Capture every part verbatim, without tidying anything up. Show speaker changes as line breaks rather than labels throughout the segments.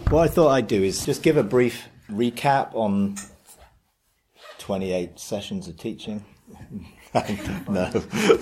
What I thought I'd do is just give a brief recap on twenty-eight sessions of teaching. No.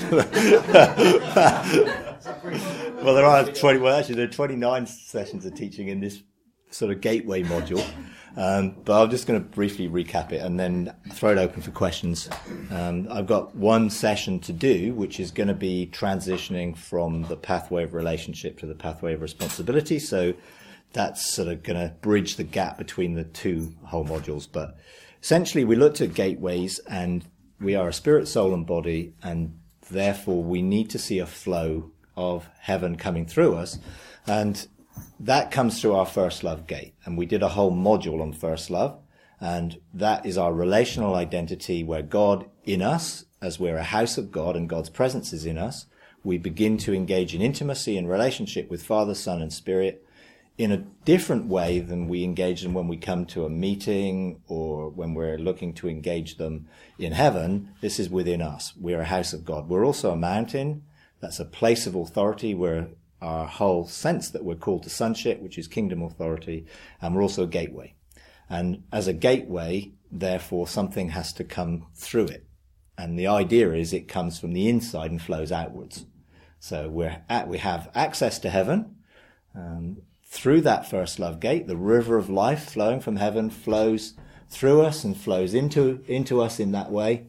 Well, there are twenty. Well, actually, there are twenty-nine sessions of teaching in this sort of gateway module. Um, but I'm just going to briefly recap it and then throw it open for questions. Um, I've got one session to do, which is going to be transitioning from the pathway of relationship to the pathway of responsibility. So that's sort of going to bridge the gap between the two whole modules. But essentially, we looked at gateways, and we are a spirit, soul, and body, and therefore we need to see a flow of heaven coming through us. And that comes through our first love gate. And we did a whole module on first love. And that is our relational identity, where God in us, as we're a house of God and God's presence is in us, we begin to engage in intimacy and relationship with Father, Son, and Spirit in a different way than we engage them when we come to a meeting or when we're looking to engage them in heaven. This is within us. We're a house of God. We're also a mountain. That's a place of authority where our whole sense that we're called to sonship, which is kingdom authority, and we're also a gateway. And as a gateway, therefore, something has to come through it. And the idea is it comes from the inside and flows outwards. So we're at, we have access to heaven. Um, through that first love gate, the river of life flowing from heaven flows through us and flows into, into us in that way.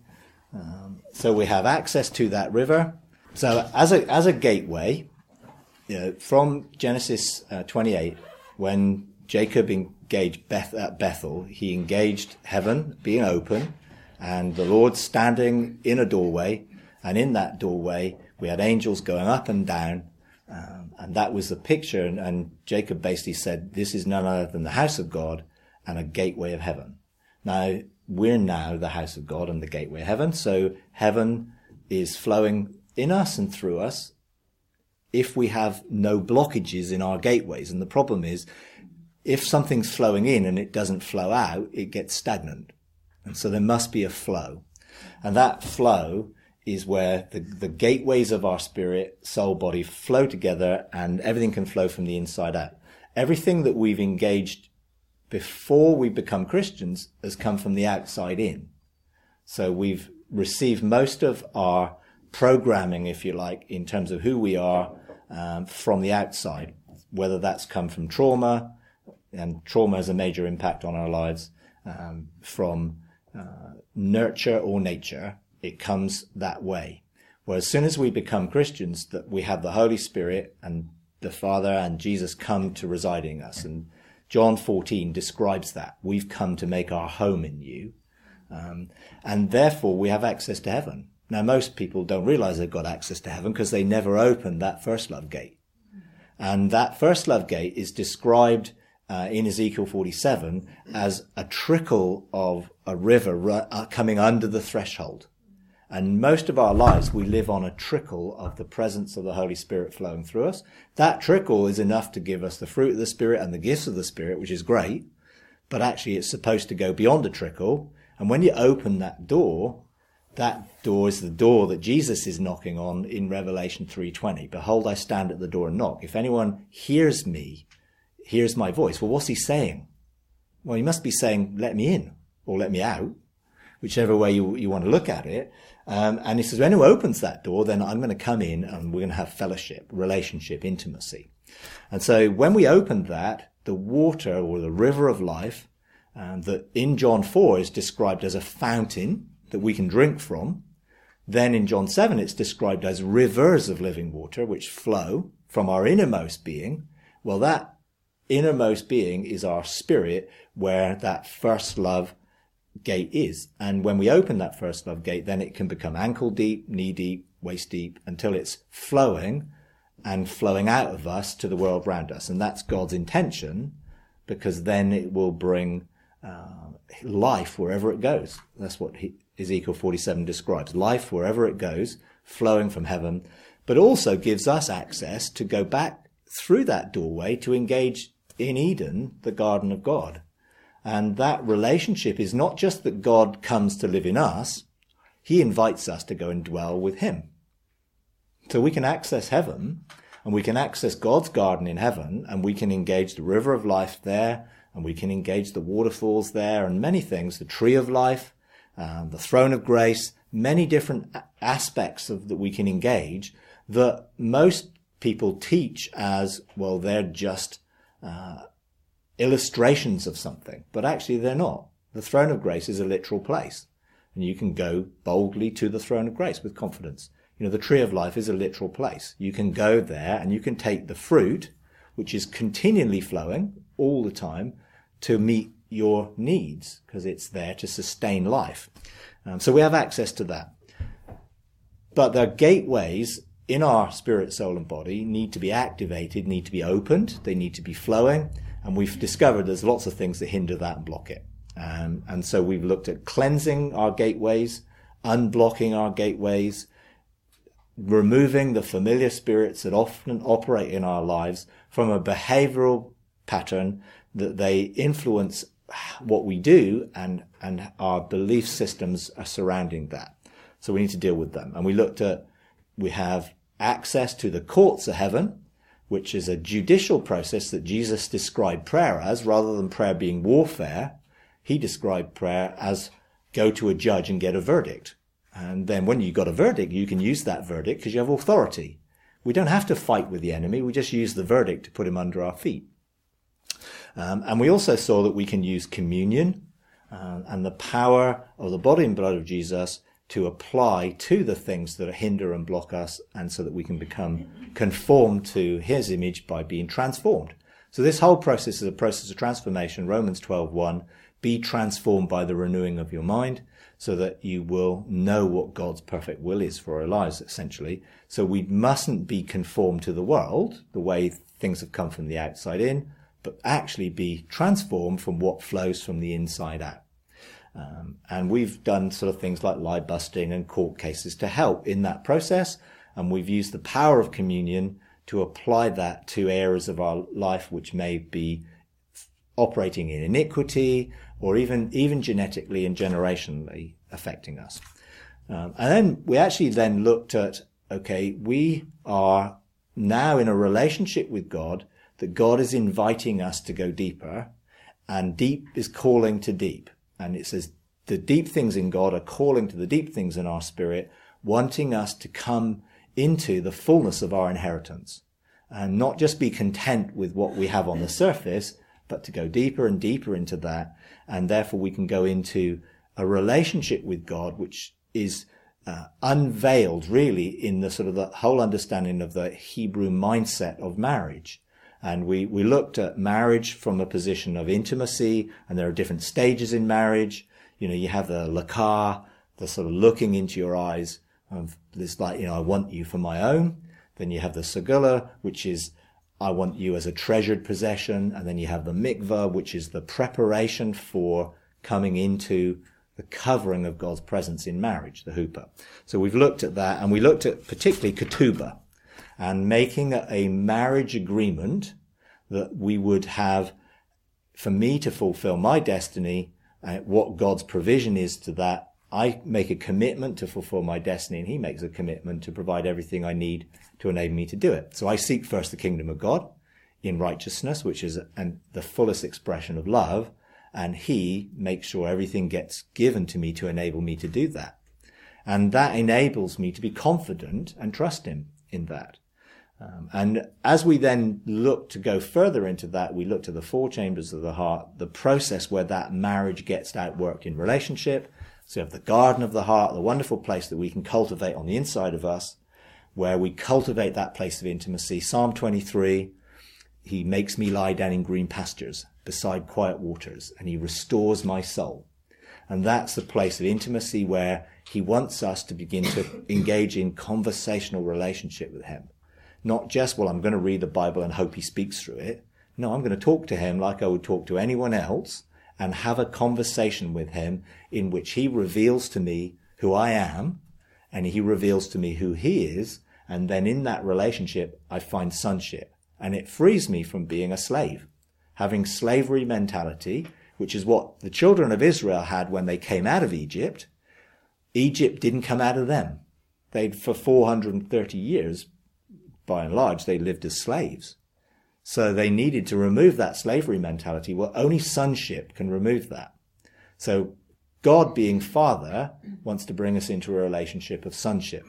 Um, so we have access to that river. So as a, as a gateway, you know, from Genesis uh, twenty-eight, when Jacob engaged Beth, at Bethel, he engaged heaven being open and the Lord standing in a doorway. And in that doorway, we had angels going up and down. Um, and that was the picture. And, and Jacob basically said, this is none other than the house of God and a gateway of heaven. Now, we're now the house of God and the gateway of heaven. So heaven is flowing in us and through us if we have no blockages in our gateways. And the problem is, if something's flowing in and it doesn't flow out, it gets stagnant. And so there must be a flow. And that flow is where the, the gateways of our spirit, soul, body flow together, and everything can flow from the inside out. Everything that we've engaged before we become Christians has come from the outside in. So we've received most of our programming, if you like, in terms of who we are um, from the outside, whether that's come from trauma, and trauma has a major impact on our lives, um, from uh, nurture or nature. It comes that way. Whereas as soon as we become Christians, that we have the Holy Spirit and the Father and Jesus come to reside in us. And John fourteen describes that. We've come to make our home in you. Um, and therefore we have access to heaven. Now, most people don't realize they've got access to heaven because they never opened that first love gate. And that first love gate is described uh, in Ezekiel forty-seven as a trickle of a river ru- uh, coming under the threshold. And most of our lives, we live on a trickle of the presence of the Holy Spirit flowing through us. That trickle is enough to give us the fruit of the Spirit and the gifts of the Spirit, which is great. But actually, it's supposed to go beyond a trickle. And when you open that door, that door is the door that Jesus is knocking on in Revelation three twenty. Behold, I stand at the door and knock. If anyone hears me, hears my voice. Well, what's he saying? Well, he must be saying, let me in or let me out, whichever way you, you want to look at it. Um, and he says, when who opens that door, then I'm going to come in and we're going to have fellowship, relationship, intimacy. And so when we opened that, the water or the river of life, um, that in John four is described as a fountain that we can drink from. Then in John seven, it's described as rivers of living water, which flow from our innermost being. Well, that innermost being is our spirit, where that first love gate is. And when we open that first love gate, then it can become ankle deep, knee deep, waist deep, until it's flowing and flowing out of us to the world around us. And that's God's intention, because then it will bring uh, life wherever it goes. That's what he, Ezekiel forty-seven describes. Life wherever it goes, flowing from heaven, but also gives us access to go back through that doorway to engage in Eden, the garden of God. And that relationship is not just that God comes to live in us, he invites us to go and dwell with him. So we can access heaven, And we can access God's garden in heaven, and we can engage the river of life there, and we can engage the waterfalls there, and many things, the tree of life, um, the throne of grace, many different aspects of that we can engage that most people teach as, well, they're just uh, illustrations of something. But actually they're not. The throne of grace is a literal place. And you can go boldly to the throne of grace with confidence. You know, the tree of life is a literal place. You can go there and you can take the fruit, which is continually flowing all the time, to meet your needs, because it's there to sustain life. Um, so we have access to that. But the gateways in our spirit, soul and body need to be activated, need to be opened, they need to be flowing. And we've discovered there's lots of things that hinder that and block it. Um, and so we've looked at cleansing our gateways, unblocking our gateways, removing the familiar spirits that often operate in our lives from a behavioral pattern that they influence what we do, and, and our belief systems are surrounding that. So we need to deal with them. And we looked at, we have access to the courts of heaven, which is a judicial process that Jesus described prayer as. Rather than prayer being warfare, he described prayer as go to a judge and get a verdict. And then when you got a verdict, you can use that verdict because you have authority. We don't have to fight with the enemy. We just use the verdict to put him under our feet. Um, and we also saw that we can use communion uh, and the power of the body and blood of Jesus to apply to the things that hinder and block us, and so that we can become conformed to his image by being transformed. So this whole process is a process of transformation. Romans twelve one, be transformed by the renewing of your mind, so that you will know what God's perfect will is for our lives, essentially. So we mustn't be conformed to the world, the way things have come from the outside in, but actually be transformed from what flows from the inside out. Um, and we've done sort of things like lie busting and court cases to help in that process. And we've used the power of communion to apply that to areas of our life which may be operating in iniquity, or even, even genetically and generationally affecting us. Um, and then we actually then looked at, okay, we are now in a relationship with God, that God is inviting us to go deeper, and deep is calling to deep. And it says the deep things in God are calling to the deep things in our spirit, wanting us to come into the fullness of our inheritance, and not just be content with what we have on the surface, but to go deeper and deeper into that. And therefore we can go into a relationship with God, which is uh, unveiled really in the sort of the whole understanding of the Hebrew mindset of marriage. And we, we looked at marriage from a position of intimacy, and there are different stages in marriage. You know, you have the lakah, the sort of looking into your eyes of this, like, you know, I want you for my own. Then you have the segula, which is, I want you as a treasured possession. And then you have the mikvah, which is the preparation for coming into the covering of God's presence in marriage, the huppah. So we've looked at that, and we looked at particularly ketubah, and making a marriage agreement that we would have, for me to fulfill my destiny, uh, what God's provision is to that. I make a commitment to fulfill my destiny, and he makes a commitment to provide everything I need to enable me to do it. So I seek first the kingdom of God in righteousness, which is an, the fullest expression of love, and he makes sure everything gets given to me to enable me to do that. And that enables me to be confident and trust him in that. Um, and as we then look to go further into that, we look to the four chambers of the heart, the process where that marriage gets outworked in relationship. So you have the garden of the heart, the wonderful place that we can cultivate on the inside of us, where we cultivate that place of intimacy. Psalm twenty-three, he makes me lie down in green pastures beside quiet waters, and he restores my soul. And that's the place of intimacy where he wants us to begin to engage in conversational relationship with him. Not just, well, I'm going to read the Bible and hope he speaks through it. No, I'm going to talk to him like I would talk to anyone else, and have a conversation with him in which he reveals to me who I am, and he reveals to me who he is. And then in that relationship, I find sonship, and it frees me from being a slave, having slavery mentality, which is what the children of Israel had when they came out of Egypt. Egypt didn't come out of them. They'd, for four hundred thirty years, by and large, they lived as slaves. So they needed to remove that slavery mentality. Well, only sonship can remove that. So God, being Father, wants to bring us into a relationship of sonship.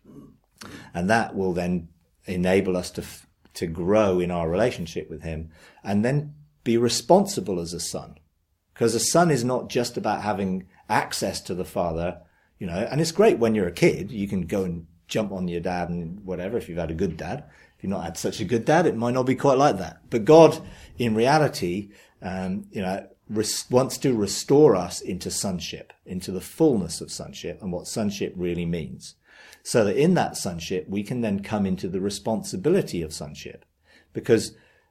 And that will then enable us to to grow in our relationship with him and then be responsible as a son. Because a son is not just about having access to the Father, you know, and it's great when you're a kid. You can go and jump on your dad and whatever if you've had a good dad. If you've not had such a good dad, it might not be quite like that. But God, in reality, um, you know, res- wants to restore us into sonship, into the fullness of sonship and what sonship really means. So that in that sonship, we can then come into the responsibility of sonship. Because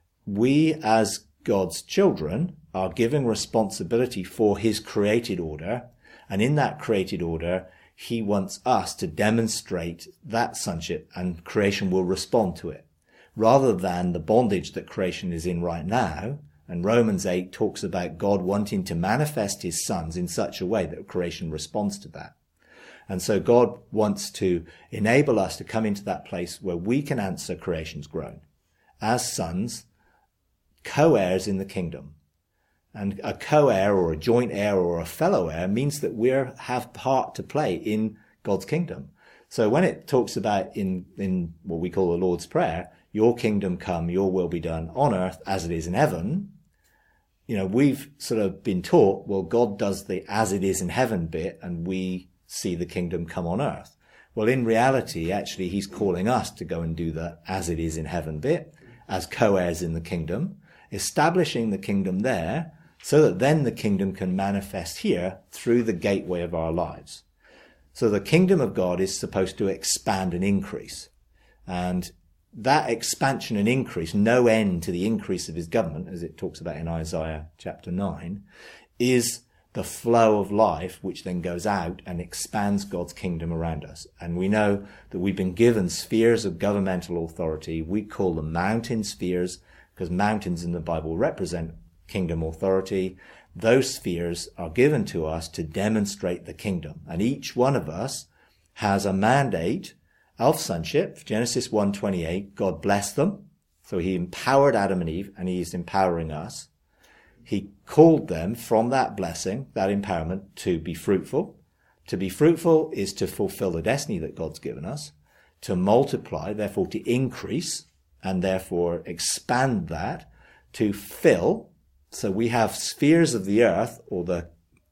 we, as God's children, are given responsibility for his created order. And in that created order, he wants us to demonstrate that sonship, and creation will respond to it, rather than the bondage that creation is in right now. And Romans eight talks about God wanting to manifest his sons in such a way that creation responds to that. And so God wants to enable us to come into that place where we can answer creation's groan as sons, co-heirs in the kingdom. And a co-heir or a joint heir or a fellow heir means that we have part to play in God's kingdom. So when it talks about in, in what we call the Lord's Prayer, your kingdom come, your will be done on earth as it is in heaven, you know, we've sort of been taught, well, God does the as it is in heaven bit and we see the kingdom come on earth. Well, in reality, actually, he's calling us to go and do the as it is in heaven bit, as co-heirs in the kingdom, establishing the kingdom there, so that then the kingdom can manifest here through the gateway of our lives. So the kingdom of God is supposed to expand and increase. And that expansion and increase, no end to the increase of his government, as it talks about in Isaiah chapter nine, is the flow of life which then goes out and expands God's kingdom around us. And we know that we've been given spheres of governmental authority. We call them mountain spheres because mountains in the Bible represent kingdom authority. Those spheres are given to us to demonstrate the kingdom. And each one of us has a mandate of sonship. Genesis one twenty-eight, God blessed them. So he empowered Adam and Eve, and he is empowering us. He called them from that blessing, that empowerment, to be fruitful. To be fruitful is to fulfill the destiny that God's given us. To multiply, therefore to increase, and therefore expand that. To fill. So we have spheres of the earth, or the,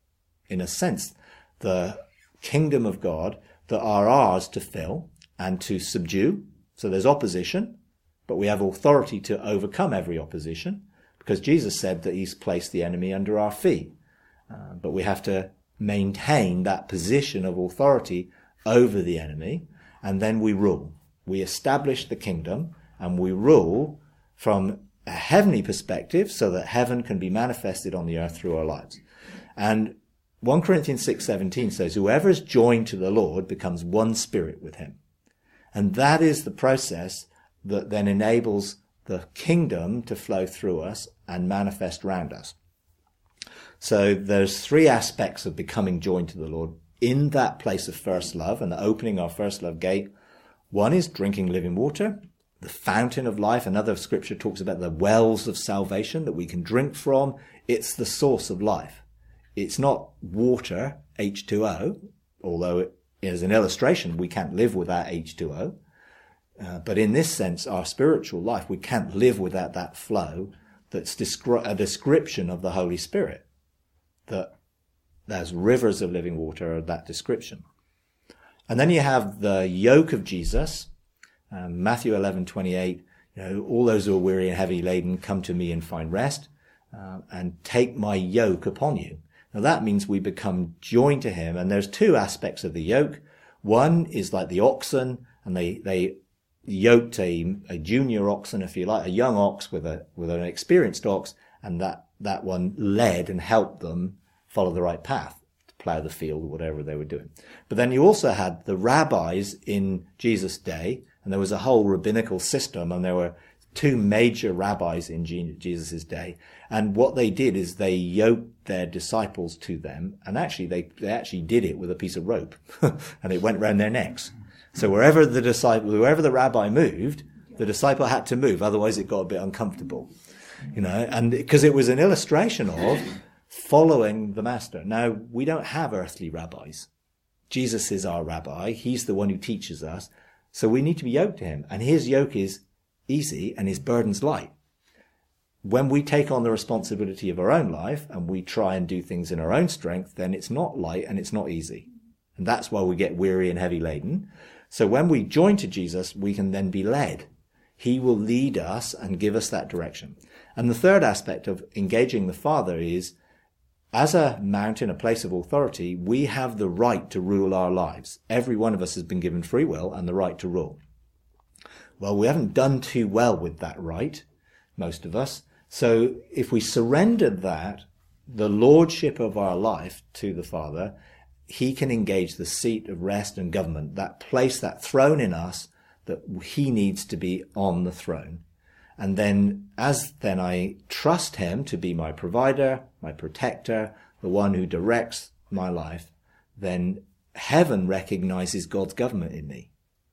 in a sense, the kingdom of God that are ours to fill and to subdue. So there's opposition, but we have authority to overcome every opposition because Jesus said that he's placed the enemy under our feet. Uh, but we have to maintain that position of authority over the enemy, and then we rule. We establish the kingdom and we rule from a heavenly perspective so that heaven can be manifested on the earth through our lives. And First Corinthians six seventeen says, whoever is joined to the Lord becomes one spirit with him. And that is the process that then enables the kingdom to flow through us and manifest around us. So there's three aspects of becoming joined to the Lord in that place of first love and opening our first love gate. One is drinking living water, the fountain of life. Another scripture talks about the wells of salvation that we can drink from. It's the source of life. It's not water, H two O, although it is an illustration. We can't live without H two O. Uh, but in this sense, our spiritual life, we can't live without that flow that's descri- a description of the Holy Spirit. That there's rivers of living water of that description. And then you have the yoke of Jesus. Um, Matthew eleven twenty-eight, you know, all those who are weary and heavy laden, come to me and find rest, uh, and take my yoke upon you. Now that means we become joined to him, and there's two aspects of the yoke. One is like the oxen, and they, they yoked a, a junior oxen, if you like, a young ox with a, with an experienced ox, and that, that one led and helped them follow the right path, to plow the field, whatever they were doing. But then you also had the rabbis in Jesus' day, and there was a whole rabbinical system, and there were two major rabbis in Jesus' day. And what they did is they yoked their disciples to them, and actually they, they actually did it with a piece of rope, and it went round their necks. So wherever the disciple, wherever the rabbi moved, The disciple had to move, otherwise it got a bit uncomfortable, you know, and because it was an illustration of following the master. Now, we don't have earthly rabbis. Jesus is our rabbi. He's the one who teaches us. So we need to be yoked to him. And his yoke is easy and his burden's light. When we take on the responsibility of our own life and we try and do things in our own strength, then it's not light and it's not easy. And that's why we get weary and heavy laden. So when we join to Jesus, we can then be led. He will lead us and give us that direction. And the third aspect of engaging the Father is, as a mountain, a place of authority, we have the right to rule our lives. Every one of us has been given free will and the right to rule. Well, we haven't done too well with that right, most of us. So if we surrendered that, the lordship of our life to the Father, he can engage the seat of rest and government, that place, that throne in us, that he needs to be on the throne. And then, as then I trust him to be my provider, my protector, the one who directs my life, then heaven recognizes God's government in me.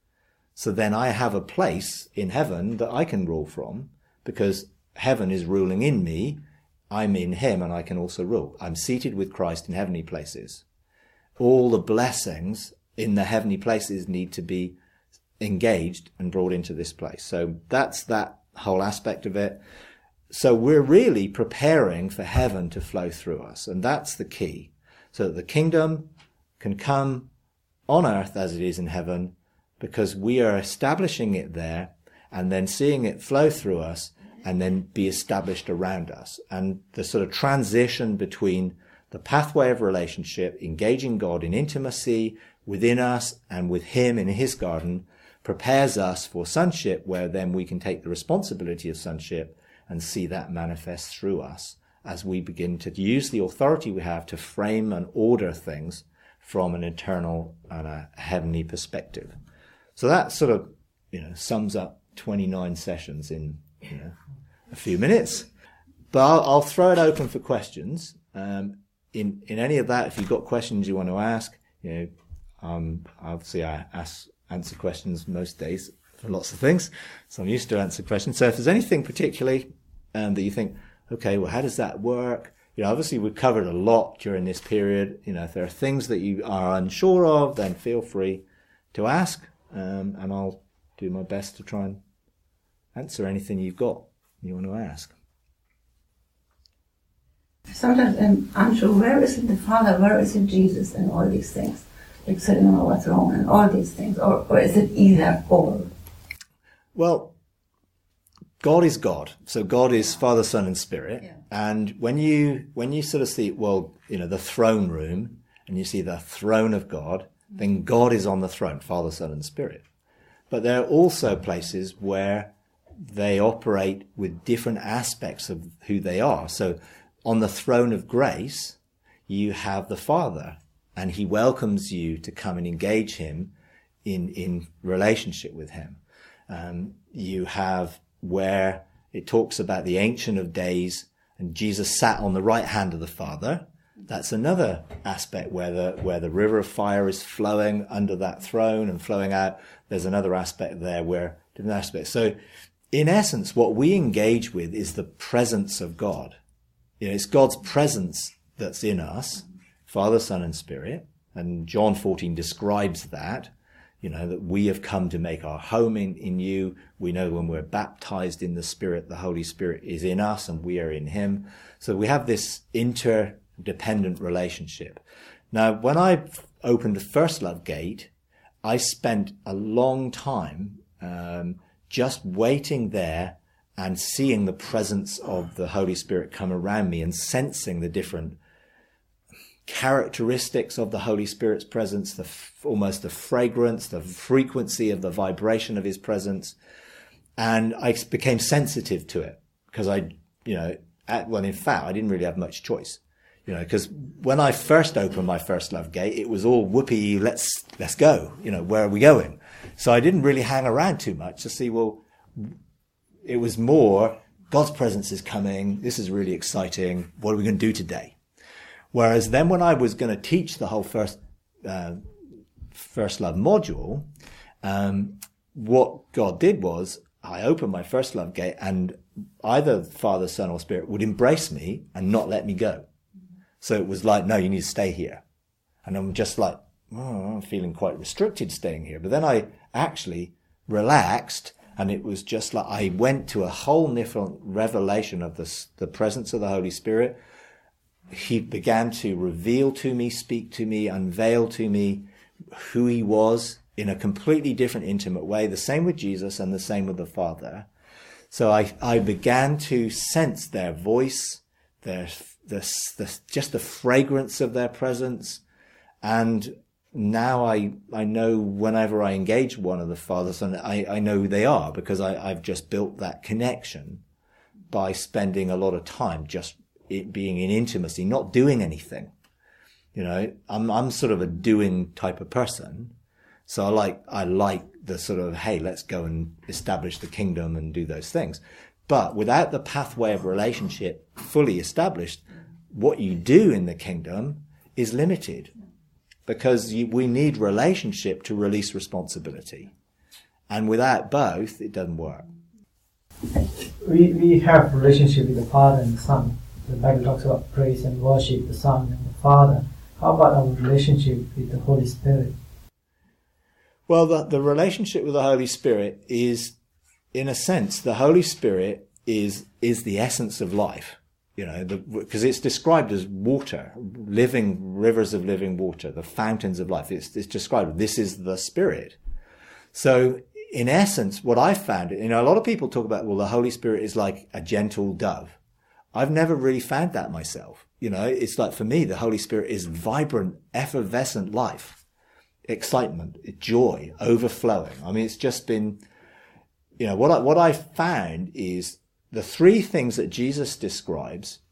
So then I have a place in heaven that I can rule from, because heaven is ruling in me. I'm in him and I can also rule. I'm seated with Christ in heavenly places. All the blessings in the heavenly places need to be engaged and brought into this place. So that's that whole aspect of it. So we're really preparing for heaven to flow through us. And that's the key. So that the kingdom can come on earth as it is in heaven, because we are establishing it there and then seeing it flow through us and then be established around us. And the sort of transition between the pathway of relationship, engaging God in intimacy within us and with him in his garden, prepares us for sonship, where then we can take the responsibility of sonship and see that manifest through us as we begin to use the authority we have to frame and order things from an eternal and a heavenly perspective. So that sort of, you know, sums up twenty-nine sessions in, you know, a few minutes. But I'll, I'll throw it open for questions. Um, in, in any of that, if you've got questions you want to ask, you know, um, obviously I ask, answer questions most days for lots of things. So I'm used to answer questions. So if there's anything particularly um, that you think, okay, well, how does that work? You know, obviously we've covered a lot during this period. You know, if there are things that you are unsure of, then feel free to ask. Um, and I'll do my best to try and answer anything you've got you want to ask.
Sometimes I'm unsure, where is it the Father, where is it Jesus, and all these things, like sitting on our throne and all these things, or, or is it either or?
Well, God is God. So God is Father, Son, and Spirit. Yeah. And when you when you sort of see, well, you know, the throne room, and you see the throne of God, mm-hmm. then God is on the throne, Father, Son, and Spirit. But there are also places where they operate with different aspects of who they are. So on the throne of grace, you have the Father, and he welcomes you to come and engage him in, in relationship with him. Um, you have where it talks about the Ancient of Days, and Jesus sat on the right hand of the Father. That's another aspect where the, where the river of fire is flowing under that throne and flowing out. There's another aspect there where different aspects. So in essence, what we engage with is the presence of God. You know, it's God's presence that's in us, Father, Son, and Spirit. And John fourteen describes that, you know, that we have come to make our home in, in you. We know when we're baptized in the Spirit, the Holy Spirit is in us and we are in him. So we have this interdependent relationship. Now, when I opened the First Love Gate, I spent a long time um, just waiting there and seeing the presence of the Holy Spirit come around me and sensing the different characteristics of the Holy Spirit's presence, the f- almost the fragrance, the frequency of the vibration of his presence. And I became sensitive to it because I, you know, at, well, in fact, I didn't really have much choice, you know, because when I first opened my First Love Gate, it was all whoopee, let's, let's go, you know, where are we going? So I didn't really hang around too much to see, well, it was more, God's presence is coming. This is really exciting. What are we going to do today? Whereas then when I was going to teach the whole first, uh, First Love module, um, what God did was I opened my first love gate, and either Father, Son, or Spirit would embrace me and not let me go. So it was like, no, you need to stay here. And I'm just like, oh, I'm feeling quite restricted staying here. But then I actually relaxed, and it was just like I went to a whole different revelation of the, the presence of the Holy Spirit. He began to reveal to me, speak to me, unveil to me who he was in a completely different, intimate way. The same with Jesus and the same with the Father. So I, I began to sense their voice, their, the, the, just the fragrance of their presence. And now I, I know whenever I engage one of the Father, Son, I, I know who they are, because I, I've just built that connection by spending a lot of time just it being in intimacy, not doing anything. You know, I'm, I'm sort of a doing type of person. So I like, I like the sort of, hey, let's go and establish the kingdom and do those things. But without the pathway of relationship fully established, what you do in the kingdom is limited, because you, we need relationship to release responsibility. And without both, it doesn't work.
We, we have relationship with the Father and the Son. The Bible talks about praise and worship the Son and the Father. How about our relationship with the Holy Spirit?
Well, the, the relationship with the Holy Spirit is, in a sense, the Holy Spirit is is the essence of life, you know, because it's described as water, living rivers of living water, the fountains of life. It's, it's described, this is the Spirit. So, in essence, what I've found, you know, a lot of people talk about, well, the Holy Spirit is like a gentle dove. I've never really found that myself. You know, it's like, for me, the Holy Spirit is vibrant, effervescent life, excitement, joy, overflowing. I mean, it's just been, you know, what I, what I found is the three things that Jesus describes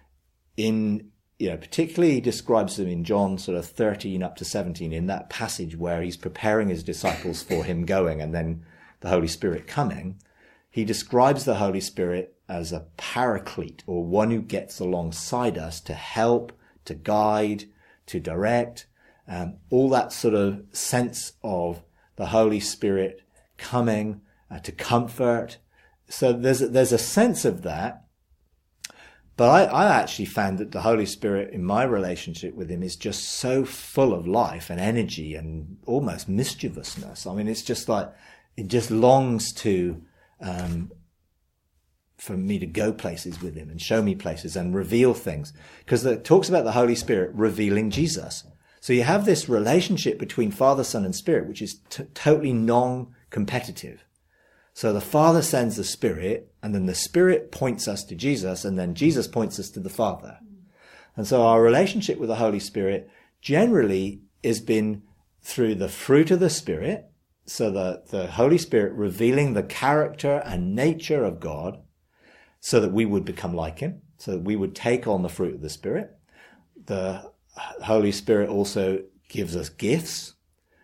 in, you know, particularly he describes them in John sort of thirteen up to seventeen, in that passage where he's preparing his disciples for him going and then the Holy Spirit coming. He describes the Holy Spirit as a paraclete, or one who gets alongside us to help, to guide, to direct, um, all that sort of sense of the Holy Spirit coming uh, to comfort. So there's a, there's a sense of that. But I, I actually found that the Holy Spirit in my relationship with him is just so full of life and energy and almost mischievousness. I mean, it's just like, it just longs to, um, for me to go places with him and show me places and reveal things. Because it talks about the Holy Spirit revealing Jesus. So you have this relationship between Father, Son, and Spirit, which is t- totally non-competitive. So the Father sends the Spirit, and then the Spirit points us to Jesus, and then Jesus points us to the Father. And so our relationship with the Holy Spirit generally has been through the fruit of the Spirit, so the, the Holy Spirit revealing the character and nature of God, so that we would become like him, so that we would take on the fruit of the Spirit. The Holy Spirit also gives us gifts.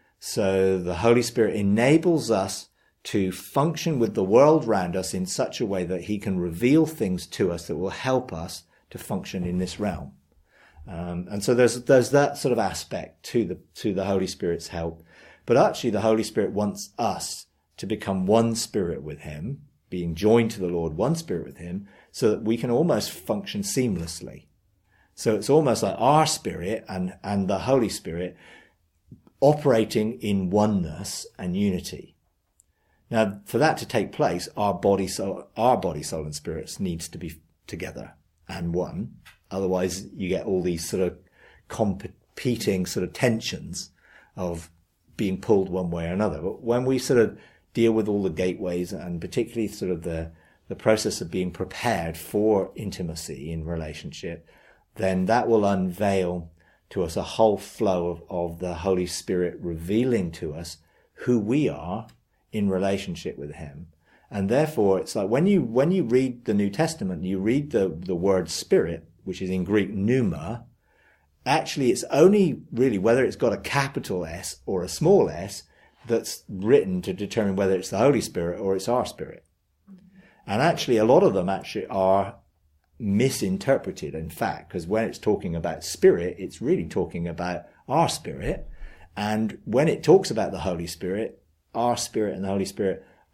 So the Holy Spirit enables us to function with the world around us in such a way that he can reveal things to us that will help us to function in this realm. Um, and so there's there's that sort of aspect to the to the Holy Spirit's help. But actually the Holy Spirit wants us to become one spirit with him, being joined to the Lord, one spirit with him, so that we can almost function seamlessly. So it's almost like our spirit and, and the Holy Spirit operating in oneness and unity. Now, for that to take place, our body, soul, our body, soul, and spirits needs to be together and one. Otherwise, you get all these sort of competing sort of tensions of being pulled one way or another. But when we sort of deal with all the gateways, and particularly sort of the, the process of being prepared for intimacy in relationship, then that will unveil to us a whole flow of, of the Holy Spirit revealing to us who we are in relationship with him. And therefore, it's like when you when you read the New Testament, you read the, the word Spirit, which is in Greek pneuma. Actually, it's only really whether it's got a capital S or a small s that's written to determine whether it's the Holy Spirit or it's our spirit. And actually, a lot of them actually are misinterpreted, in fact, because when it's talking about spirit, it's really talking about our spirit. And when it talks about the Holy Spirit, our spirit and the Holy Spirit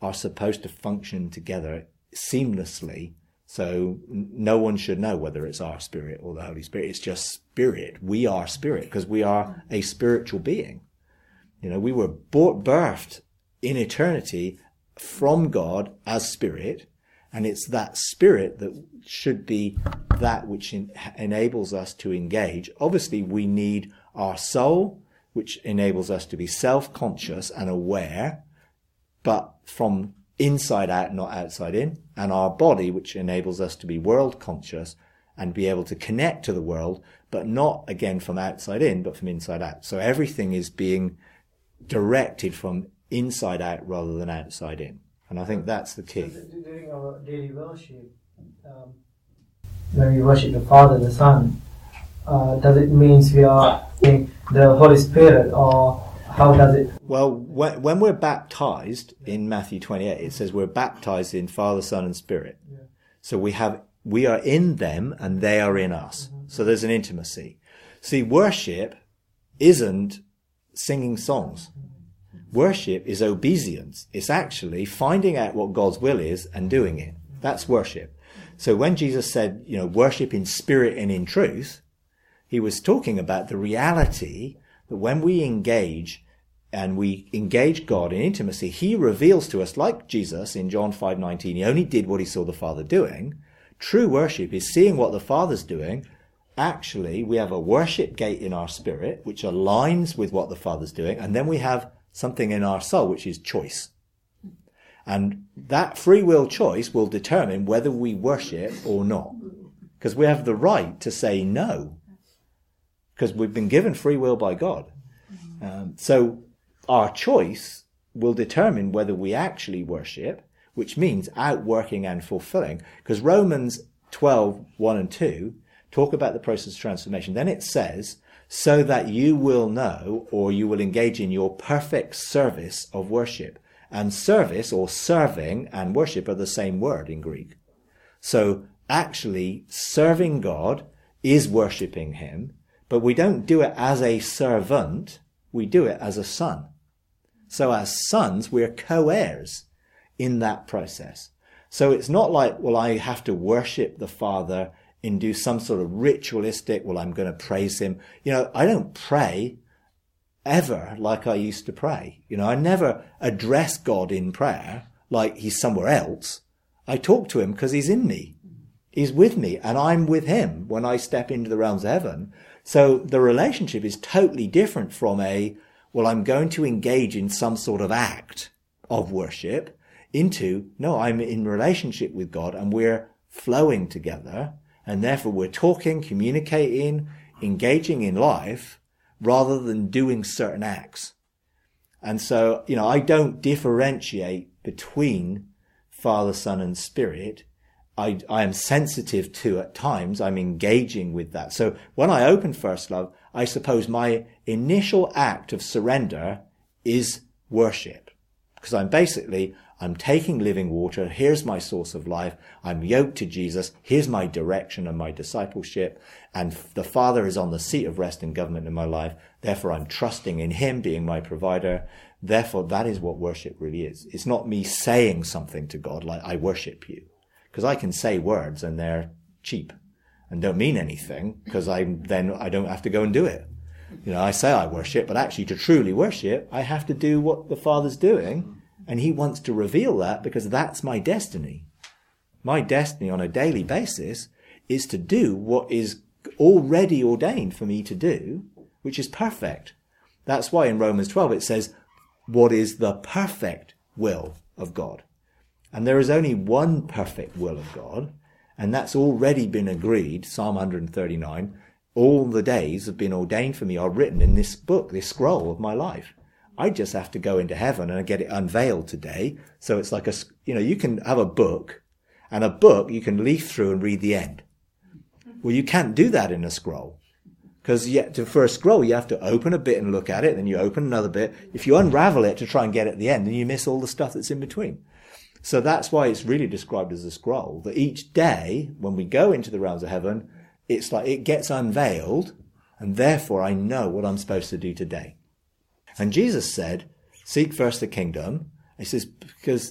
are supposed to function together seamlessly. So no one should know whether it's our spirit or the Holy Spirit. It's just spirit. We are spirit because we are a spiritual being. You know, we were bought, birthed in eternity from God as spirit. And it's that spirit that should be that which in, enables us to engage. Obviously, we need our soul, which enables us to be self-conscious and aware, but from inside out, not outside in. And our body, which enables us to be world-conscious and be able to connect to the world, but not, again, from outside in, but from inside out. So everything is being directed from inside out rather than outside in. And I think that's the key.
So during our daily worship, um, when we worship the Father, the Son, uh, does it mean we are in the Holy Spirit, or how does it?
Well, when, when we're baptized in Matthew twenty-eight, it says we're baptized in Father, Son, and Spirit. Yeah. So we have we are in them and they are in us. Mm-hmm. So there's an intimacy. See, worship isn't singing songs. Worship is obedience. It's actually finding out what God's will is and doing it. That's worship. So when Jesus said, you know, worship in spirit and in truth, he was talking about the reality that when we engage and we engage God in intimacy, he reveals to us, like Jesus in John five nineteen, he only did what he saw the Father doing. True worship is seeing what the Father's doing. Actually, we have a worship gate in our spirit, which aligns with what the Father's doing. And then we have something in our soul, which is choice. And that free will choice will determine whether we worship or not. Because we have the right to say no. Because we've been given free will by God. Um, so our choice will determine whether we actually worship, which means outworking and fulfilling. Because Romans twelve, one and two talk about the process of transformation. Then it says, so that you will know, or you will engage in your perfect service of worship. And service, or serving, and worship are the same word in Greek. So actually, serving God is worshipping him, but we don't do it as a servant, we do it as a son. So as sons, we're co-heirs in that process. So it's not like, well, I have to worship the Father and do some sort of ritualistic, well, I'm going to praise him. You know, I don't pray ever like I used to pray. You know, I never address God in prayer like he's somewhere else. I talk to him because he's in me. He's with me and I'm with him when I step into the realms of heaven. So the relationship is totally different from a, well, I'm going to engage in some sort of act of worship into, no, I'm in relationship with God and we're flowing together. And therefore we're talking, communicating, engaging in life rather than doing certain acts. And so, you know, I don't differentiate between Father, Son, and Spirit. I, I am sensitive to, at times, I'm engaging with that. So when I open First Love, I suppose my initial act of surrender is worship. Because I'm basically, I'm taking living water. Here's my source of life. I'm yoked to Jesus. Here's my direction and my discipleship. And the Father is on the seat of rest and government in my life. Therefore, I'm trusting in him being my provider. Therefore, that is what worship really is. It's not me saying something to God like, I worship you. Because I can say words and they're cheap and don't mean anything because I then I don't have to go and do it. You know, I say I worship, but actually to truly worship, I have to do what the Father's doing. And he wants to reveal that because that's my destiny. My destiny on a daily basis is to do what is already ordained for me to do, which is perfect. That's why in Romans twelve it says, what is the perfect will of God? And there is only one perfect will of God, and that's already been agreed, Psalm one thirty-nine. All the days have been ordained for me are written in this book, this scroll of my life. I just have to go into heaven and get it unveiled today. So it's like a, you know, you can have a book and a book you can leaf through and read the end. Well, you can't do that in a scroll because yet to, for a scroll, you have to open a bit and look at it. Then you open another bit. If you unravel it to try and get at the end, then you miss all the stuff that's in between. So that's why it's really described as a scroll, that each day when we go into the realms of heaven, it's like it gets unveiled and therefore I know what I'm supposed to do today. And Jesus said, seek first the kingdom. He says, because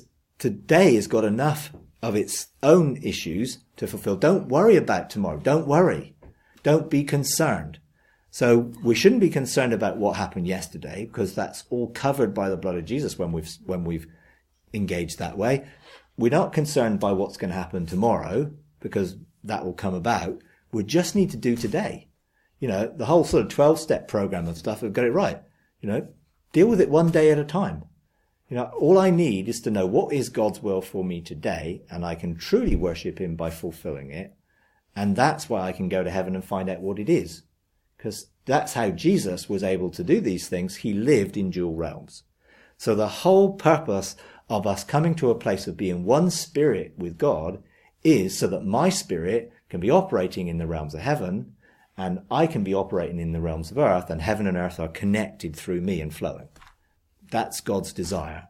today has got enough of its own issues to fulfill. Don't worry about tomorrow. Don't worry. Don't be concerned. So we shouldn't be concerned about what happened yesterday, because that's all covered by the blood of Jesus when we've, when we've engaged that way. We're not concerned by what's going to happen tomorrow, because that will come about. We just need to do today. You know, the whole sort of twelve-step program and stuff, we've got it right. You know, deal with it one day at a time. You know, all I need is to know what is God's will for me today, and I can truly worship him by fulfilling it. And that's why I can go to heaven and find out what it is. Because that's how Jesus was able to do these things. He lived in dual realms. So the whole purpose of us coming to a place of being one spirit with God is so that my spirit can be operating in the realms of heaven, and I can be operating in the realms of earth, and heaven and earth are connected through me and flowing. That's God's desire.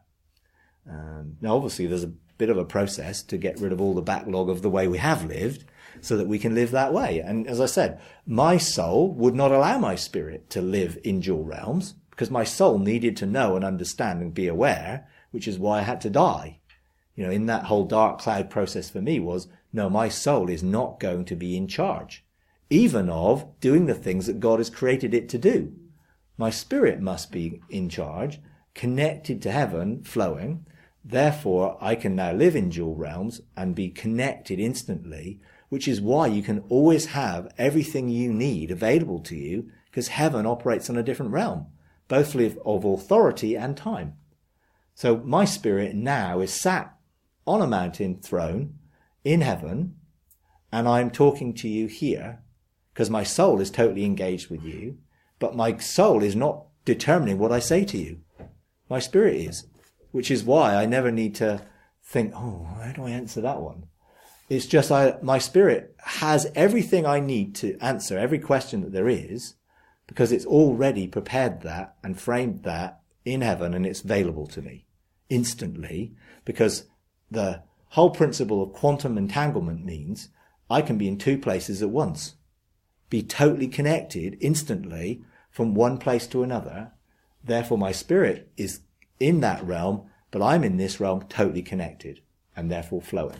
Um, now, obviously, there's a bit of a process to get rid of all the backlog of the way we have lived, so that we can live that way. And as I said, my soul would not allow my spirit to live in dual realms, because my soul needed to know and understand and be aware, which is why I had to die. You know, in that whole dark cloud process for me was, no, my soul is not going to be in charge, even of doing the things that God has created it to do. My spirit must be in charge, connected to heaven, flowing. Therefore, I can now live in dual realms and be connected instantly, which is why you can always have everything you need available to you, because heaven operates on a different realm, both of authority and time. So my spirit now is sat on a mountain throne in heaven, and I'm talking to you here, because my soul is totally engaged with you, but my soul is not determining what I say to you. My spirit is, which is why I never need to think, oh, how do I answer that one? It's just I, my spirit has everything I need to answer every question that there is, because it's already prepared that and framed that in heaven, and it's available to me instantly, because the whole principle of quantum entanglement means I can be in two places at once, be totally connected instantly from one place to another. Therefore, my spirit is in that realm, but I'm in this realm totally connected and therefore flowing.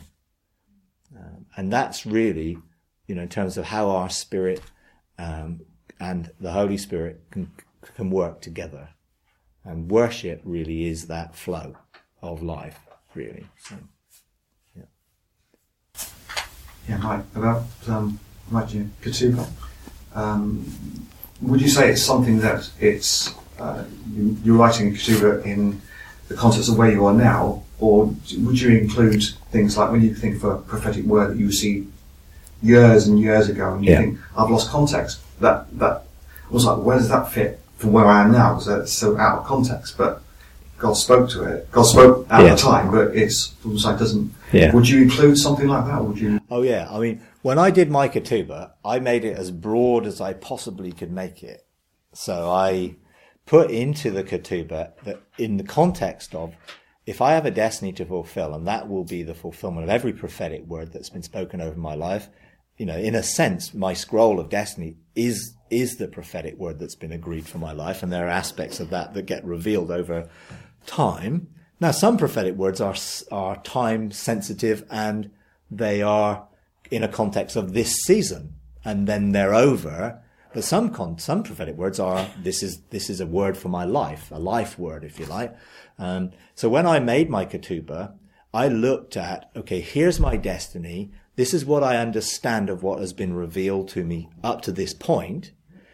Um, and that's really, you know, in terms of how our spirit um, and the Holy Spirit can, can work together. And worship really is that flow of life, really. So, yeah.
Yeah, Mike, about um, Raja Ketubah, um, would you say it's something that it's uh, you, you're writing Ketubah in the context of where you are now, or would you include things like when you think of a prophetic word that you received years and years ago, and you yeah. think, I've lost context, that that was like, where does that fit from where I am now? Because it's so out of context, but God spoke to it. God spoke at yeah. the time, but it's almost like doesn't. Yeah. Would you include something like that? Or would you?
Oh yeah. I mean, when I did my Ketubah, I made it as broad as I possibly could make it. So I put into the Ketubah that in the context of, if I have a destiny to fulfill, and that will be the fulfillment of every prophetic word that's been spoken over my life, you know, in a sense, my scroll of destiny is is the prophetic word that's been agreed for my life, and there are aspects of that that get revealed over time. Now, some prophetic words are are time sensitive, and they are in a context of this season, and then they're over. But some con- some prophetic words are, this is this is a word for my life, a life word, if you like. Um, so when I made my Ketubah, I looked at, okay, here's my destiny. This is what I understand of what has been revealed to me up to this point.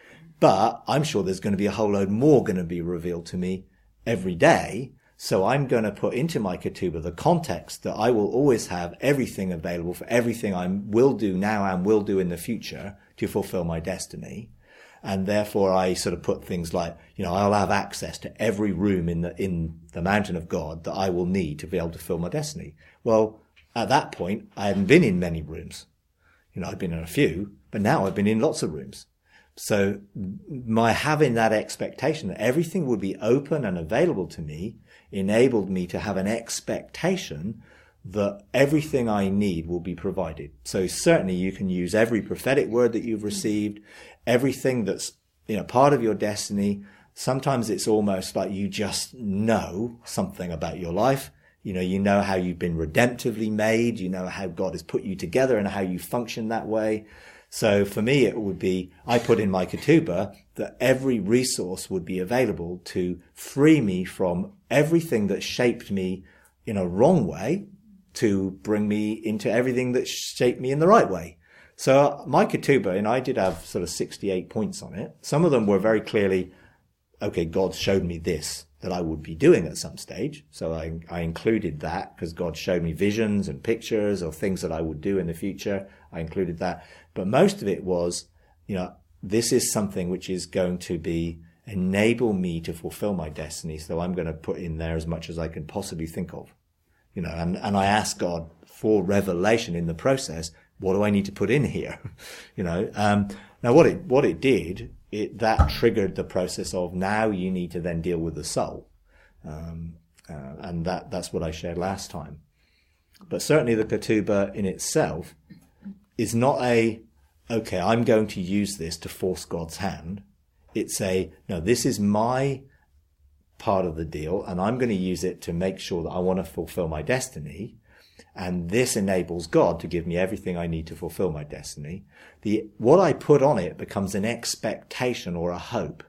But I'm sure there's going to be a whole load more going to be revealed to me every day. So I'm going to put into my Ketubah the context that I will always have everything available for everything I will do now and will do in the future to fulfill my destiny. And therefore I sort of put things like, you know, I'll have access to every room in the, in the mountain of God that I will need to be able to fulfill my destiny. Well, at that point, I hadn't been in many rooms. You know, I'd been in a few, but now I've been in lots of rooms. So my having that expectation that everything would be open and available to me enabled me to have an expectation that everything I need will be provided. So certainly you can use every prophetic word that you've received, everything that's, you know, part of your destiny. Sometimes it's almost like you just know something about your life. You know, you know how you've been redemptively made. You know how God has put you together and how you function that way. So for me, it would be, I put in my ketubah that every resource would be available to free me from everything that shaped me in a wrong way to bring me into everything that shaped me in the right way. So my ketubah, and I did have sort of sixty-eight points on it. Some of them were very clearly, okay, God showed me this that I would be doing at some stage. So I, I included that because God showed me visions and pictures of things that I would do in the future. I included that. But most of it was, you know, this is something which is going to be enable me to fulfill my destiny. So I'm going to put in there as much as I can possibly think of, you know, and, and I ask God for revelation in the process. What do I need to put in here? you know, um, now what it, what it did, it, that triggered the process of now you need to then deal with the soul. Um, uh, and that, that's what I shared last time. But certainly the ketubah in itself is not a, okay, I'm going to use this to force God's hand. It's a, no, this is my part of the deal, and I'm going to use it to make sure that I want to fulfill my destiny. And this enables God to give me everything I need to fulfill my destiny. The, what I put on it becomes an expectation or a hope.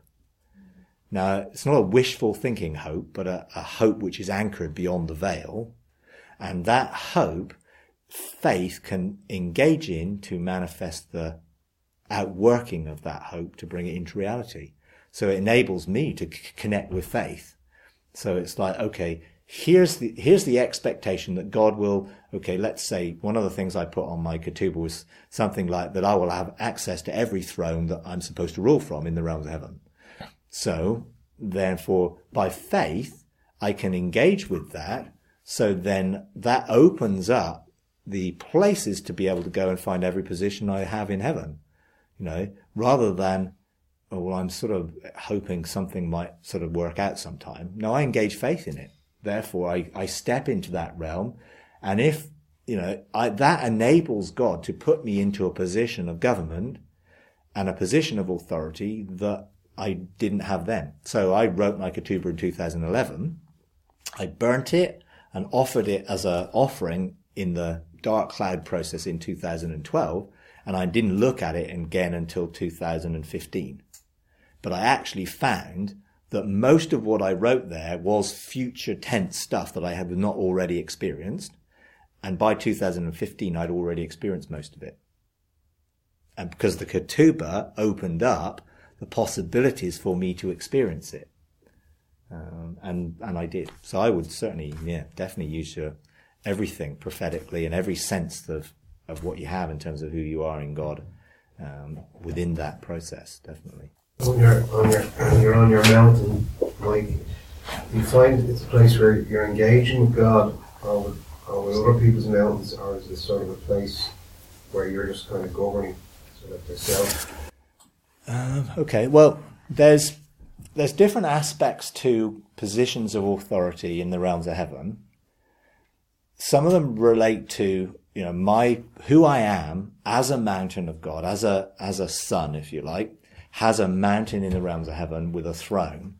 Now, it's not a wishful thinking hope, but a, a hope which is anchored beyond the veil. And that hope, faith can engage in to manifest the outworking of that hope to bring it into reality. So it enables me to c- connect with faith. So it's like, okay, here's the, here's the expectation that God will, okay, let's say one of the things I put on my ketubah was something like that I will have access to every throne that I'm supposed to rule from in the realms of heaven. So therefore, by faith, I can engage with that. So then that opens up the places to be able to go and find every position I have in heaven, you know, rather than, oh, well, I'm sort of hoping something might sort of work out sometime. No, I engage faith in it. Therefore, I, I step into that realm. And if, you know, I, that enables God to put me into a position of government and a position of authority that I didn't have then. So I wrote my ketubah in two thousand eleven. I burnt it and offered it as an offering in the dark cloud process in two thousand twelve, and I didn't look at it again until two thousand fifteen. But I actually found that most of what I wrote there was future tense stuff that I had not already experienced, and by two thousand fifteen I'd already experienced most of it. And because the ketubah opened up the possibilities for me to experience it. Um, and, and I did. So I would certainly, yeah, definitely use your everything prophetically and every sense of, of what you have in terms of who you are in God, um, within that process, definitely.
When you're on your, when you're on your mountain, Mike, do you find it's a place where you're engaging with God, or with, or with other people's mountains, or is it sort of a place where you're just kind of governing sort of yourself?
Um, okay, well, there's there's different aspects to positions of authority in the realms of heaven. Some of them relate to, you know, my who I am as a mountain of God, as a as a son, if you like, has a mountain in the realms of heaven with a throne,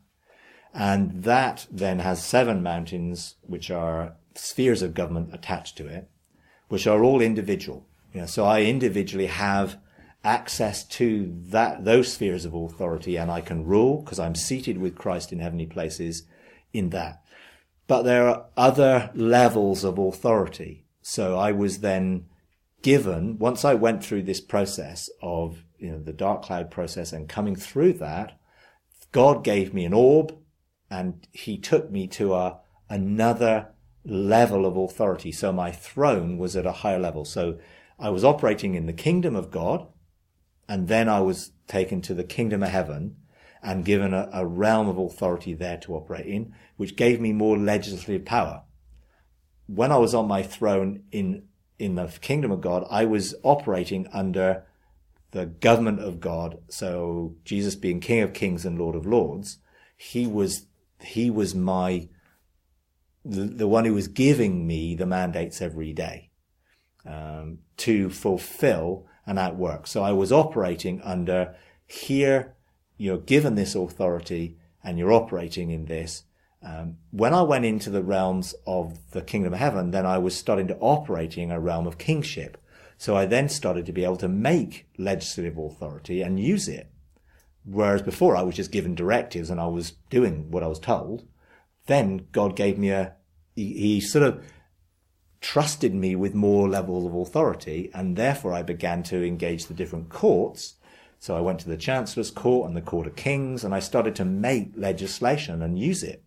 and that then has seven mountains which are spheres of government attached to it, which are all individual. You know, so I individually have access to that those spheres of authority, and I can rule because I'm seated with Christ in heavenly places in that. But there are other levels of authority. So I was then given, once I went through this process of, you know, the dark cloud process and coming through that, God gave me an orb, and he took me to a another level of authority. So my throne was at a higher level. So I was operating in the kingdom of God, and then I was taken to the kingdom of heaven and given a, a realm of authority there to operate in, which gave me more legislative power. When I was on my throne in, in the kingdom of God, I was operating under the government of God. So Jesus being King of Kings and Lord of Lords, he was, he was my, the, the one who was giving me the mandates every day, um, to fulfill and outwork. So I was operating under, here, you're given this authority and you're operating in this, Um, when I went into the realms of the kingdom of heaven, then I was starting to operate in a realm of kingship. So I then started to be able to make legislative authority and use it. Whereas before I was just given directives and I was doing what I was told. Then God gave me a, he, he sort of trusted me with more levels of authority, and therefore I began to engage the different courts. So I went to the Chancellor's Court and the Court of Kings, and I started to make legislation and use it.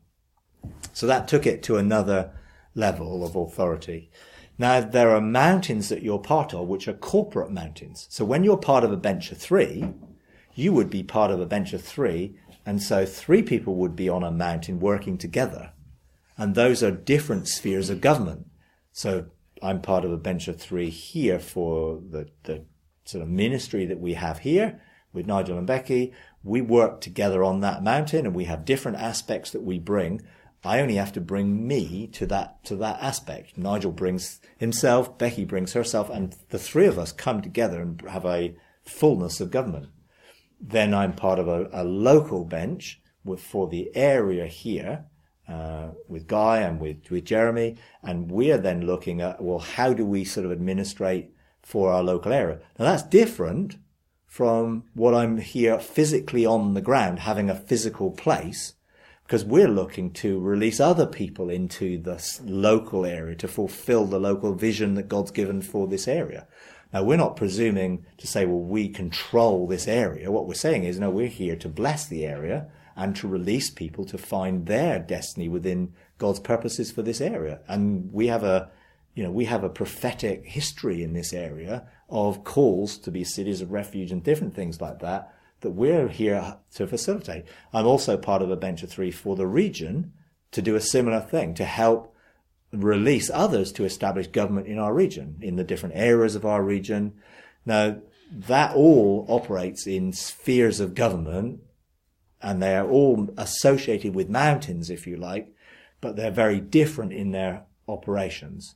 So that took it to another level of authority. Now, there are mountains that you're part of, which are corporate mountains. So when you're part of a bench of three, you would be part of a bench of three, and so three people would be on a mountain working together. And those are different spheres of government. So I'm part of a bench of three here for the, the sort of ministry that we have here with Nigel and Becky. We work together on that mountain, and we have different aspects that we bring. I only have to bring me to that, to that aspect. Nigel brings himself, Becky brings herself, and the three of us come together and have a fullness of government. Then I'm part of a, a local bench with, for the area here, uh, with Guy and with, with Jeremy. And we're then looking at, well, how do we sort of administrate for our local area? Now that's different from what I'm here physically on the ground, having a physical place, because we're looking to release other people into this local area to fulfill the local vision that God's given for this area. Now, we're not presuming to say, well, we control this area. What we're saying is, no, we're here to bless the area and to release people to find their destiny within God's purposes for this area. And we have a, you know, we have a prophetic history in this area of calls to be cities of refuge and different things like that, that we're here to facilitate. I'm also part of a bench of three for the region to do a similar thing, to help release others to establish government in our region, in the different areas of our region. Now, that all operates in spheres of government, and they are all associated with mountains, if you like, but they're very different in their operations.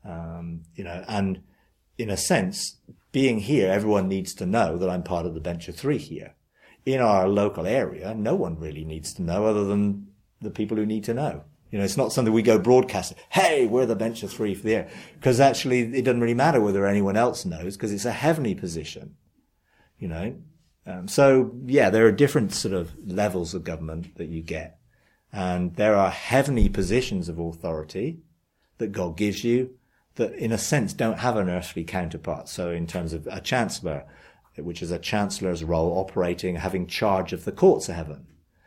Um, you know, and in a sense, being here, everyone needs to know that I'm part of the bench of three here. In our local area, no one really needs to know other than the people who need to know. You know, it's not something we go broadcast. Hey, we're the bench of three for the area. Because actually, it doesn't really matter whether anyone else knows, because it's a heavenly position. You know, um, so yeah, there are different sort of levels of government that you get, and there are heavenly positions of authority that God gives you that, in a sense, don't have an earthly counterpart. So, in terms of a chancellor, which is a chancellor's role, operating, having charge of the courts of heaven.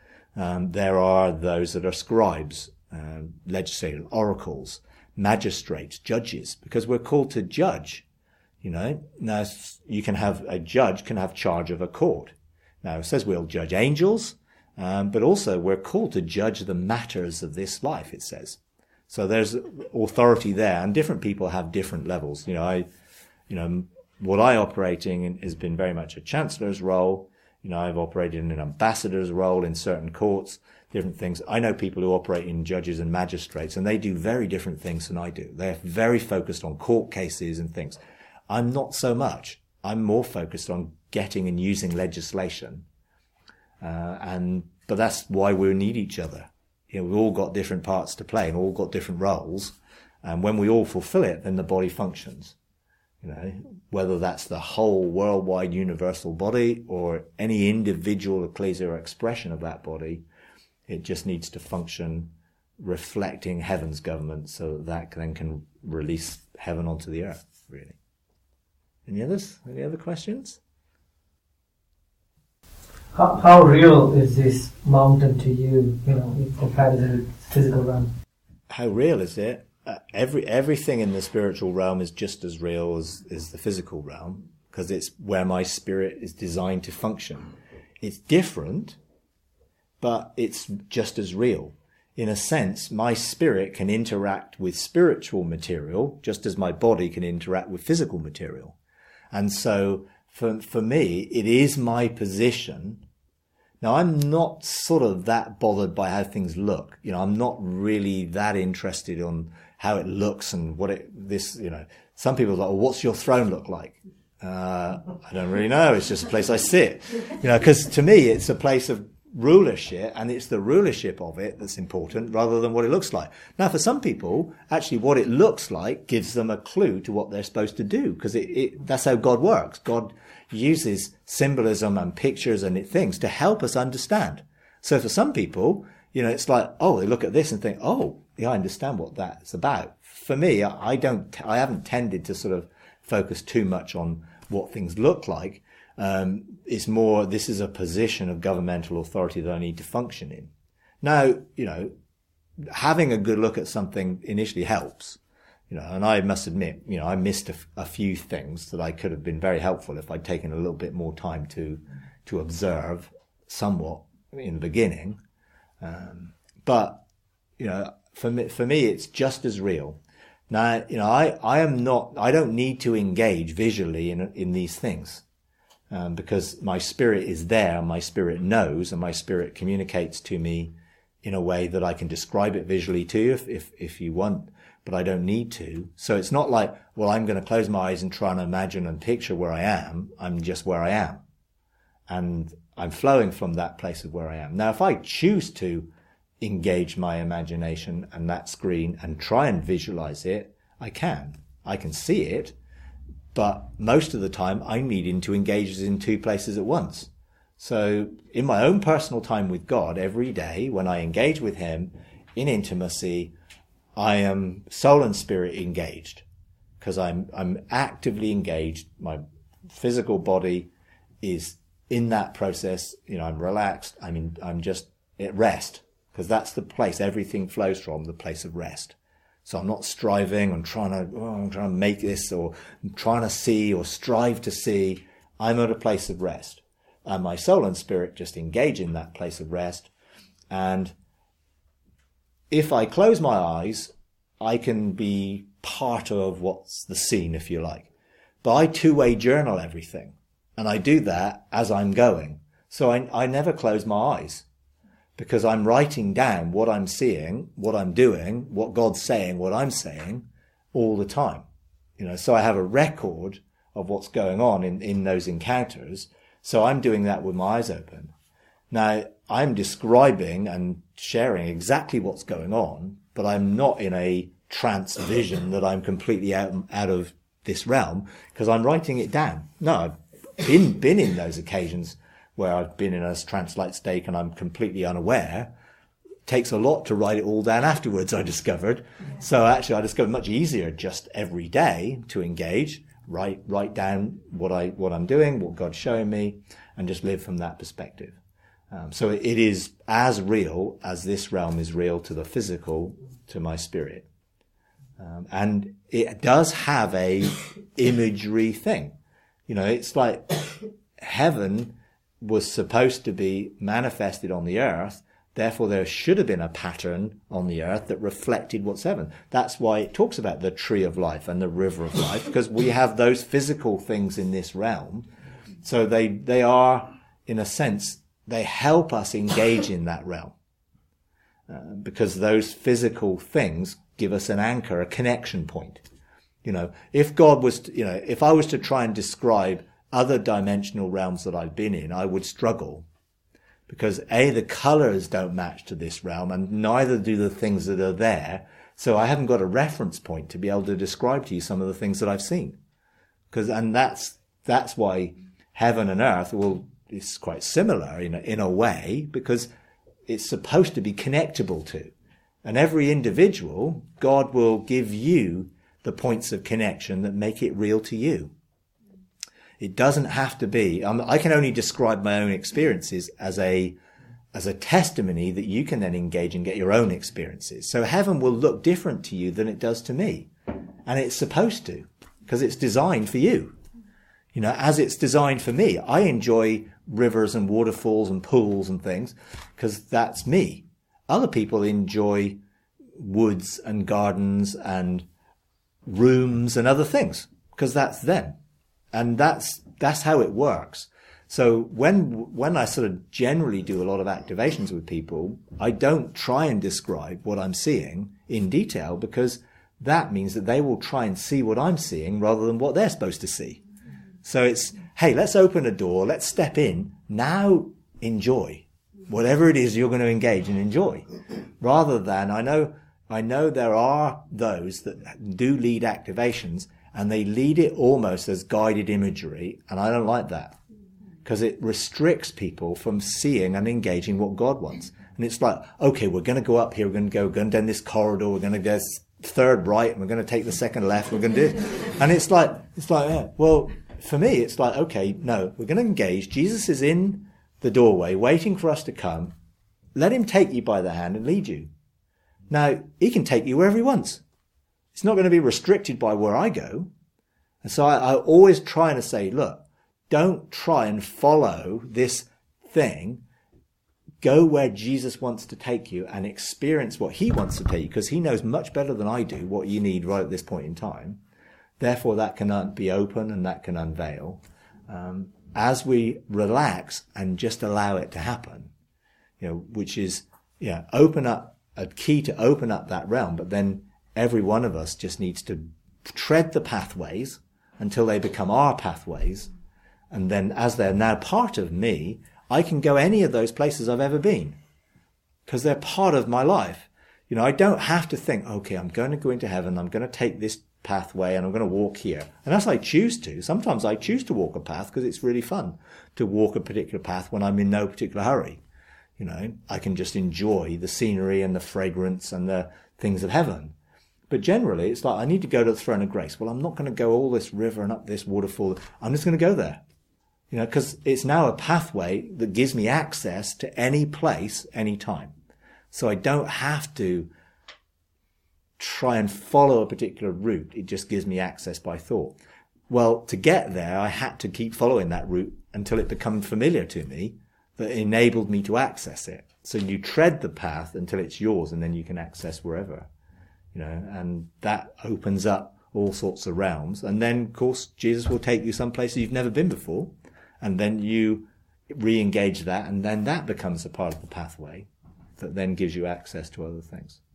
Um, there are those that are scribes. Uh, legislators, oracles, magistrates, judges, because we're called to judge, you know. Now, you can have, a judge can have charge of a court. Now, it says we'll judge angels, um, but also we're called to judge the matters of this life, it says. So there's authority there, and different people have different levels. You know, I, you know, what I operating in has been very much a chancellor's role. You know, I've operated in an ambassador's role in certain courts, different things. I know people who operate in judges and magistrates, and they do very different things than I do. They're very focused on court cases and things. I'm not so much. I'm more focused on getting and using legislation. Uh, and, but that's why we need each other. You know, we've all got different parts to play and all got different roles. And when we all fulfill it, then the body functions. You know, whether that's the whole worldwide universal body or any individual ecclesial expression of that body, it just needs to function reflecting heaven's government, so that, that then can release heaven onto the earth, really. Any others? Any other questions?
How, how real is this mountain to you, you know, in comparison with physical realm?
How real is it? Uh, every everything in the spiritual realm is just as real as, as the physical realm, because it's where my spirit is designed to function. It's different, but it's just as real. In a sense, my spirit can interact with spiritual material just as my body can interact with physical material. And so for for me, it is my position. Now, I'm not sort of that bothered by how things look. You know, I'm not really that interested on how it looks and what it, this, you know, some people are like, well, what's your throne look like? Uh, I don't really know. It's just a place I sit, you know, because to me, it's a place of rulership, and it's the rulership of it that's important rather than what it looks like. Now, for some people, actually what it looks like gives them a clue to what they're supposed to do, because it, it, that's how God works. God uses symbolism and pictures and things to help us understand. So for some people, you know, it's like, oh, they look at this and think, oh, yeah, I understand what that's about. For me, I don't, I haven't tended to sort of focus too much on what things look like. Um, it's more, this is a position of governmental authority that I need to function in. Now, you know, having a good look at something initially helps, you know, and I must admit, you know, I missed a, a few things that I could have been very helpful if I'd taken a little bit more time to, to observe somewhat in the beginning. Um, but, you know, for me, for me, it's just as real. Now, you know, I, I am not, I don't need to engage visually in, in these things. Um, because my spirit is there, my spirit knows, and my spirit communicates to me in a way that I can describe it visually to you if, if, if you want, but I don't need to. So it's not like, well, I'm going to close my eyes and try and imagine and picture where I am. I'm just where I am. And I'm flowing from that place of where I am. Now, if I choose to engage my imagination and that screen and try and visualize it, I can. I can see it. But most of the time, I'm needing to engage in two places at once. So in my own personal time with God, every day, when I engage with him in intimacy, I am soul and spirit engaged, because I'm, I'm actively engaged. My physical body is in that process. You know, I'm relaxed. I'm in, I'm just at rest, because that's the place everything flows from, the place of rest. So I'm not striving, I'm trying to, oh, I'm trying to make this, or I'm trying to see or strive to see. I'm at a place of rest. And my soul and spirit just engage in that place of rest. And if I close my eyes, I can be part of what's the scene, if you like. But I two-way journal everything. And I do that as I'm going. So I, I never close my eyes, because I'm writing down what I'm seeing, what I'm doing, what God's saying, what I'm saying all the time. You know, so I have a record of what's going on in, in those encounters. So I'm doing that with my eyes open. Now, I'm describing and sharing exactly what's going on, but I'm not in a trance vision that I'm completely out, out of this realm, because I'm writing it down. No, I've been, been in those occasions where I've been in a trance-like state and I'm completely unaware. It takes a lot to write it all down afterwards, I discovered. So actually I discovered much easier just every day to engage, write, write down what I, what I'm doing, what God's showing me, and just live from that perspective. Um, so it is as real as this realm is real to the physical, to my spirit. Um, and it does have a imagery thing. You know, it's like heaven was supposed to be manifested on the earth. Therefore, there should have been a pattern on the earth that reflected what's heaven. That's why it talks about the tree of life and the river of life, because we have those physical things in this realm. So they, they are, in a sense, they help us engage in that realm. Uh, because those physical things give us an anchor, a connection point. You know, if God was, to, you know, if I was to try and describe other dimensional realms that I've been in, I would struggle, because A, the colors don't match to this realm, and neither do the things that are there. So I haven't got a reference point to be able to describe to you some of the things that I've seen. Because, and that's, that's why heaven and earth, well, it's quite similar in a, in a way, because it's supposed to be connectable to. And every individual, God will give you the points of connection that make it real to you. It doesn't have to be. Um, I can only describe my own experiences as a as a testimony that you can then engage and get your own experiences. So heaven will look different to you than it does to me. And it's supposed to, because it's designed for you. You know, as it's designed for me. I enjoy rivers and waterfalls and pools and things because that's me. Other people enjoy woods and gardens and rooms and other things because that's them. And that's, that's how it works. So when, when I sort of generally do a lot of activations with people, I don't try and describe what I'm seeing in detail, because that means that they will try and see what I'm seeing rather than what they're supposed to see. So it's, hey, let's open a door. Let's step in. Now enjoy. whatever it is you're going to engage and enjoy, rather than, I know, I know there are those that do lead activations and they lead it almost as guided imagery, and I don't like that because it restricts people from seeing and engaging what God wants. And it's like, okay, we're going to go up here, we're going to go, we're going down this corridor, we're going to go third right, and we're going to take the second left, we're going to do it. And it's like, it's like, yeah, well, for me, it's like, okay, no, we're going to engage. Jesus is in the doorway waiting for us to come. Let him take you by the hand and lead you. Now, he can take you wherever he wants. It's not going to be restricted by where I go. And so I, I always try to say, look, don't try and follow this thing. Go where Jesus wants to take you and experience what he wants to take you, because he knows much better than I do what you need right at this point in time. Therefore, that can be open and that can unveil. Um, as we relax and just allow it to happen, you know, which is, yeah, open up, a key to open up that realm, but then every one of us just needs to tread the pathways until they become our pathways. And then as they're now part of me, I can go any of those places I've ever been because they're part of my life. You know, I don't have to think, okay, I'm going to go into heaven, I'm going to take this pathway and I'm going to walk here. Unless I choose to. Sometimes I choose to walk a path because it's really fun to walk a particular path when I'm in no particular hurry. You know, I can just enjoy the scenery and the fragrance and the things of heaven. But generally, it's like, I need to go to the throne of grace. Well, I'm not going to go all this river and up this waterfall. I'm just going to go there. You know, because it's now a pathway that gives me access to any place, any time. So I don't have to try and follow a particular route. It just gives me access by thought. Well, to get there, I had to keep following that route until it became familiar to me, that enabled me to access it. So you tread the path until it's yours, and then you can access wherever, you know, and that opens up all sorts of realms. And then, of course, Jesus will take you some places you've never been before, and then you re-engage that, and then that becomes a part of the pathway that then gives you access to other things.